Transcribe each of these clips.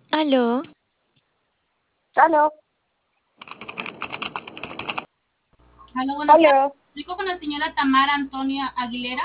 Aló, Aló, Aló, buenas tardes. aló, Explico con la señora Tamara Antonia Aguilera.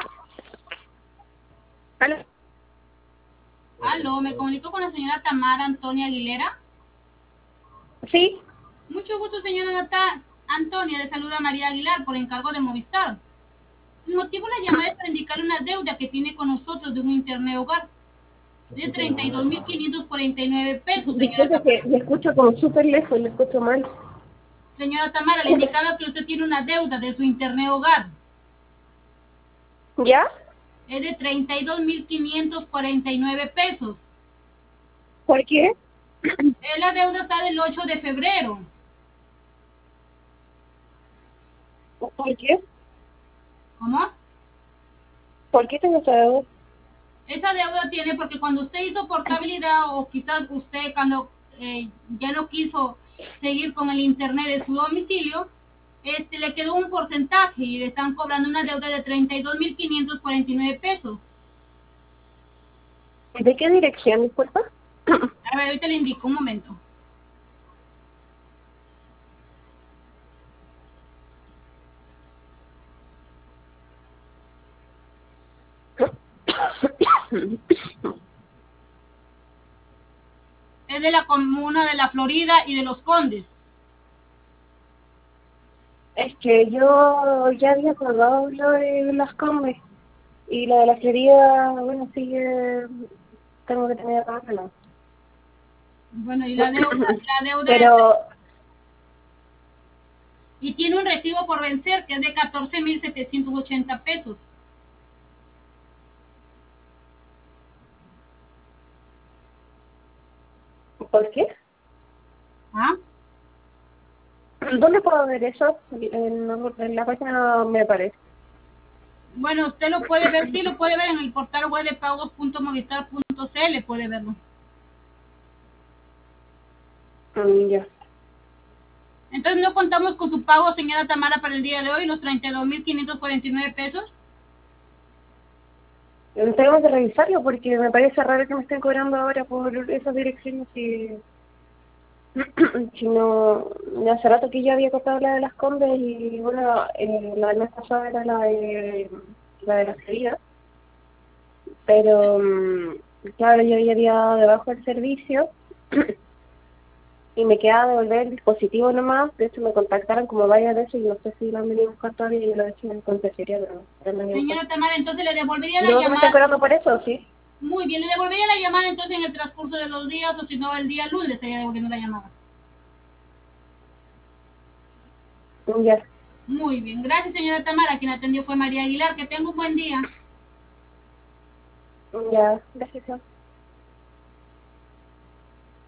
aló. Aló, me comunico con la señora Tamara Antonia Aguilera. Sí, Mucho gusto, señora Antonia. Le saluda María Aguilar por encargo de Movistar. El motivo de la llamada es para indicarle una deuda que tiene con nosotros de un internet hogar de 32.549 pesos, señora disculpe Tamara. que me escucho como súper lejos, le escucho mal. Señora Tamara, le indicaba que usted tiene una deuda de su internet hogar. ¿Ya? Es de 32.549 pesos. ¿Por qué? La deuda está del 8 de febrero. ¿Por qué? ¿Cómo? ¿Por qué tengo esa deuda? Esa deuda tiene porque cuando usted hizo portabilidad o quizás usted cuando ya no quiso seguir con el internet de su domicilio, le quedó un porcentaje y le están cobrando una deuda de 32.549 pesos. ¿De qué dirección, disculpa? A ver, ahorita le indico un momento. Es de la comuna de La Florida y de Los Condes. Es que yo ya había acordado lo de las combes y lo de la Florida, bueno, sigue, tengo que tener acá no. Bueno, y la deuda es, Pero, y tiene un recibo por vencer que es de 14.780 pesos. ¿por qué? ¿Ah? ¿Dónde puedo ver eso? En la página no me aparece. Bueno, usted lo puede ver, sí lo puede ver en el portal web de pagos.movistar.cl, puede verlo. Ya. Entonces no contamos con su pago, señora Tamara, para el día de hoy, los 32.549 pesos. Tengo que revisarlo porque me parece raro que me estén cobrando ahora por esas direcciones y si no, hace rato que ya había cortado la de las Condes y bueno, la del mes pasado era la de la Florida, pero claro, yo ya había dado de bajo el servicio y me quedaba devolver el dispositivo nomás. De hecho me contactaron como varias veces y no sé si lo han venido a buscar todavía y yo lo he hecho en consejería, pero no me han venido a buscar. Señora Tamara, entonces le devolvería la Luego que me están llamada. cobrando por eso, sí. Muy bien, le devolvería la llamada entonces en el transcurso de los días o si no el día lunes estaría devolviendo la llamada. Ya, Muy bien, gracias señora Tamara, quien atendió fue María Aguilar, que tenga un buen día. ya, gracias.